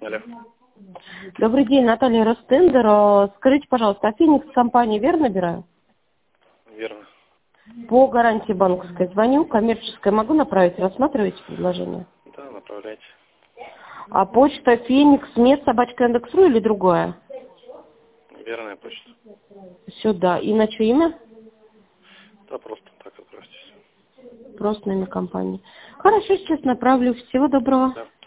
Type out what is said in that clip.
Алло. Добрый день, Наталья Ростендер. Скажите, пожалуйста, а Феникс компании верно набираю? Верно. По гарантии банковской звоню, коммерческая могу направить, рассматриваете предложение? Да, направляйте. А почта Феникс, @Яндекс.ру или другое? Верная почта. Сюда. И на чье имя? Да, просто так отправьте. Просто на имя компании. Хорошо, сейчас направлю. Всего доброго. Да.